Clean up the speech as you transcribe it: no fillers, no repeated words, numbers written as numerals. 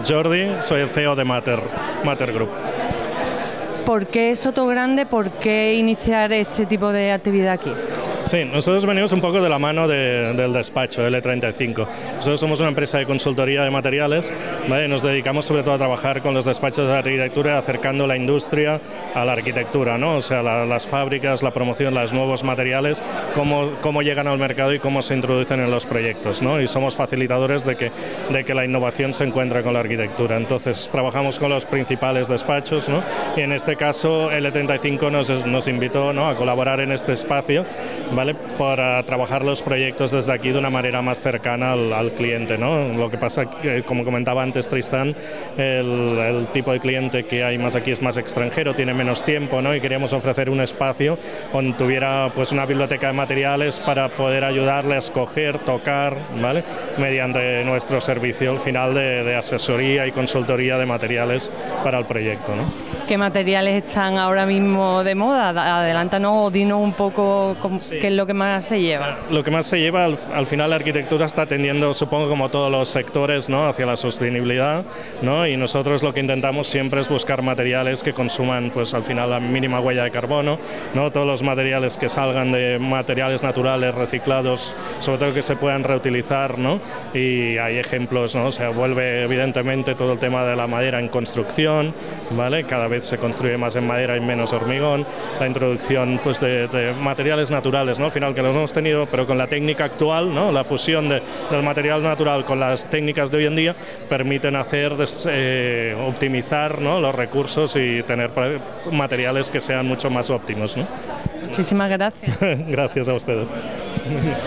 Jordi, soy el CEO de Mater Group. ¿Por qué Sotogrande? ¿Por qué iniciar este tipo de actividad aquí? Sí, nosotros venimos un poco de la mano del despacho L35. Nosotros somos una empresa de consultoría de materiales, ¿vale? Nos dedicamos sobre todo a trabajar con los despachos de arquitectura, acercando la industria a la arquitectura, ¿no? O sea, las fábricas, la promoción, los nuevos materiales, cómo llegan al mercado y cómo se introducen en los proyectos, ¿no? Y somos facilitadores de que la innovación se encuentre con la arquitectura. Entonces, trabajamos con los principales despachos, ¿no? Y en este caso, L35 nos invitó, ¿no?, a colaborar en este espacio, ¿vale?, para trabajar los proyectos desde aquí de una manera más cercana al cliente, ¿no? Lo que pasa que, como comentaba antes Tristán, el tipo de cliente que hay más aquí es más extranjero, tiene menos tiempo, ¿no? Y queríamos ofrecer un espacio donde tuviera pues una biblioteca de materiales para poder ayudarle a escoger, tocar, ¿vale?, mediante nuestro servicio al final de asesoría y consultoría de materiales para el proyecto, ¿no? ¿Qué materiales están ahora mismo de moda? Adelántanos o dinos un poco qué es lo que más se lleva. O sea, lo que más se lleva, al final la arquitectura está tendiendo, supongo, como todos los sectores, ¿no?, hacia la sostenibilidad, ¿no? Y nosotros lo que intentamos siempre es buscar materiales que consuman, pues al final, la mínima huella de carbono, ¿no? Todos los materiales que salgan de materiales naturales, reciclados, sobre todo que se puedan reutilizar, ¿no? Y hay ejemplos, ¿no? O sea, vuelve evidentemente todo el tema de la madera en construcción, ¿vale? Cada vez se construye más en madera y menos hormigón, la introducción pues de materiales naturales, ¿no? Al final, que los hemos tenido, pero con la técnica actual, ¿no?, la fusión del material natural con las técnicas de hoy en día permiten optimizar, ¿no?, los recursos y tener materiales que sean mucho más óptimos, ¿no? Muchísimas gracias. Gracias a ustedes.